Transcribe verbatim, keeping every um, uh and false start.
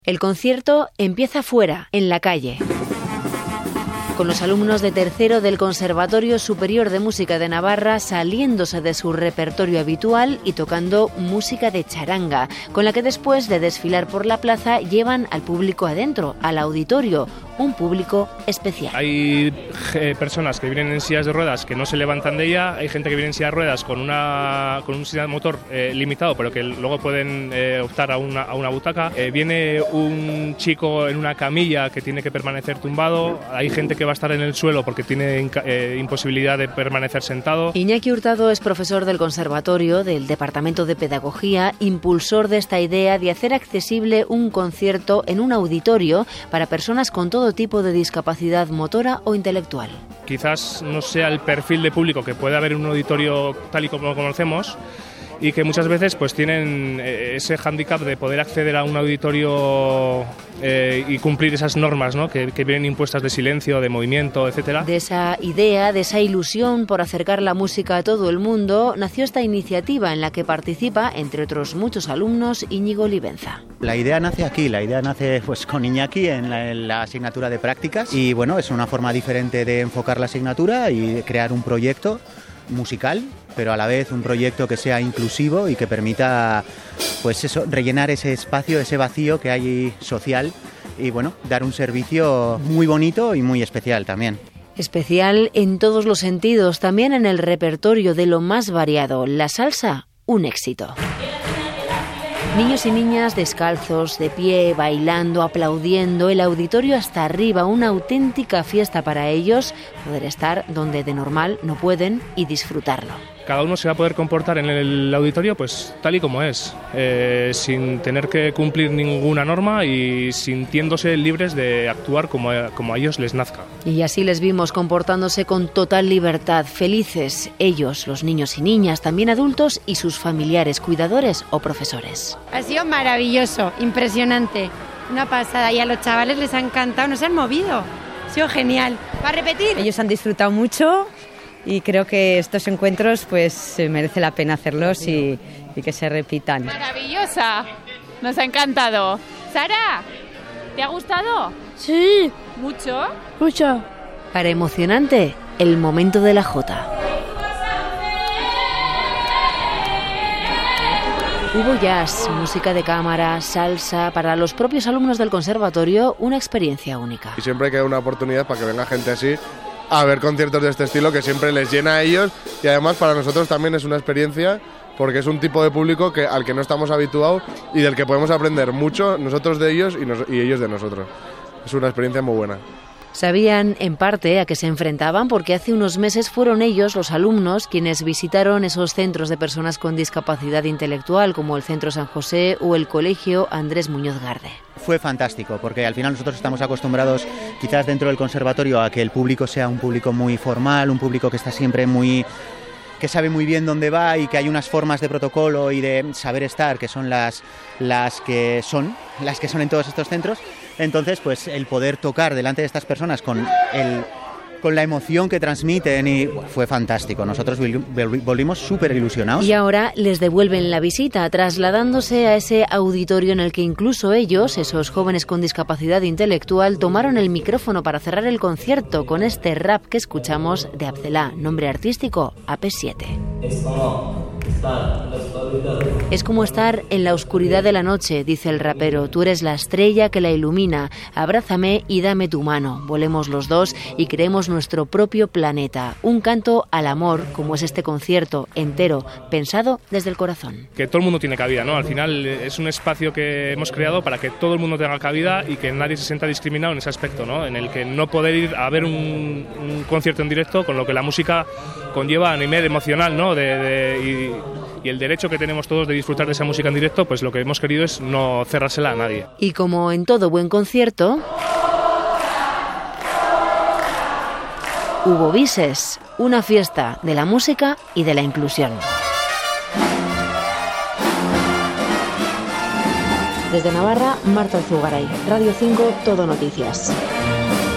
El concierto empieza fuera, en la calle, con los alumnos de tercero del Conservatorio Superior de Música de Navarra saliéndose de su repertorio habitual y tocando música de charanga, con la que después de desfilar por la plaza llevan al público adentro, al auditorio, un público especial. Hay eh, personas que vienen en sillas de ruedas que no se levantan de ella, hay gente que viene en silla de ruedas con, una, con un sistema de motor eh, limitado, pero que luego pueden eh, optar a una, a una butaca. Eh, viene un chico en una camilla que tiene que permanecer tumbado, hay gente que va a estar en el suelo porque tiene eh, imposibilidad de permanecer sentado. Iñaki Hurtado es profesor del Conservatorio, del Departamento de Pedagogía, impulsor de esta idea de hacer accesible un concierto en un auditorio para personas con todo tipo de discapacidad motora o intelectual. Quizás no sea el perfil de público que puede haber en un auditorio tal y como lo conocemos, y que muchas veces pues tienen ese hándicap de poder acceder a un auditorio eh, y cumplir esas normas, ¿no? que, que vienen impuestas de silencio, de movimiento, etcétera. De esa idea, de esa ilusión por acercar la música a todo el mundo, nació esta iniciativa en la que participa, entre otros muchos alumnos, Íñigo Livenza. La idea nace aquí, la idea nace pues con Iñaki en la, en la asignatura de prácticas y bueno, es una forma diferente de enfocar la asignatura y de crear un proyecto musical, pero a la vez un proyecto que sea inclusivo y que permita pues eso, rellenar ese espacio, ese vacío que hay social y bueno, dar un servicio muy bonito y muy especial también. Especial en todos los sentidos, también en el repertorio de lo más variado. La salsa, un éxito. Niños y niñas descalzos, de pie, bailando, aplaudiendo, el auditorio hasta arriba, una auténtica fiesta para ellos, poder estar donde de normal no pueden y disfrutarlo. Cada uno se va a poder comportar en el auditorio pues tal y como es, eh, sin tener que cumplir ninguna norma y sintiéndose libres de actuar como a, como a ellos les nazca. Y así les vimos comportándose con total libertad, felices, ellos, los niños y niñas, también adultos y sus familiares, cuidadores o profesores. Ha sido maravilloso, impresionante, una pasada y a los chavales les ha encantado, no se han movido, ha sido genial. ¿Va a repetir? Ellos han disfrutado mucho. Y creo que estos encuentros pues merece la pena hacerlos y, y que se repitan. Maravillosa, nos ha encantado. Sara, ¿te ha gustado? Sí. ¿Mucho? Mucho. Para emocionante, el momento de la jota. Hubo jazz, música de cámara, salsa, para los propios alumnos del conservatorio, una experiencia única. Y siempre queda una oportunidad para que venga gente así a ver conciertos de este estilo que siempre les llena a ellos y además para nosotros también es una experiencia porque es un tipo de público que, al que no estamos habituados y del que podemos aprender mucho nosotros de ellos y, nos, y ellos de nosotros. Es una experiencia muy buena. Sabían, en parte, a qué se enfrentaban porque hace unos meses fueron ellos, los alumnos, quienes visitaron esos centros de personas con discapacidad intelectual como el Centro San José o el Colegio Andrés Muñoz Garde. Fue fantástico porque al final nosotros estamos acostumbrados quizás dentro del conservatorio a que el público sea un público muy formal, un público que está siempre muy... que sabe muy bien dónde va y que hay unas formas de protocolo y de saber estar que son las, las que son, las que son en todos estos centros. Entonces, pues el poder tocar delante de estas personas con el con la emoción que transmiten y bueno, fue fantástico. Nosotros volvimos súper ilusionados. Y ahora les devuelven la visita, trasladándose a ese auditorio en el que incluso ellos, esos jóvenes con discapacidad intelectual, tomaron el micrófono para cerrar el concierto con este rap que escuchamos de Abdelá, nombre artístico A P siete. Es como estar en la oscuridad de la noche, dice el rapero. Tú eres la estrella que la ilumina. Abrázame y dame tu mano. Volemos los dos y creemos nuestro propio planeta. Un canto al amor, como es este concierto, entero, pensado desde el corazón. Que todo el mundo tiene cabida, ¿no? Al final es un espacio que hemos creado para que todo el mundo tenga cabida y que nadie se sienta discriminado en ese aspecto, ¿no? En el que no poder ir a ver un, un concierto en directo, con lo que la música conlleva a nivel emocional, ¿no? De, de, y, y el derecho que tenemos todos de disfrutar de esa música en directo, pues lo que hemos querido es no cerrársela a nadie. Y como en todo buen concierto, hubo bises, una fiesta de la música y de la inclusión. Desde Navarra, Marta Zugaray, Radio cinco, Todo Noticias.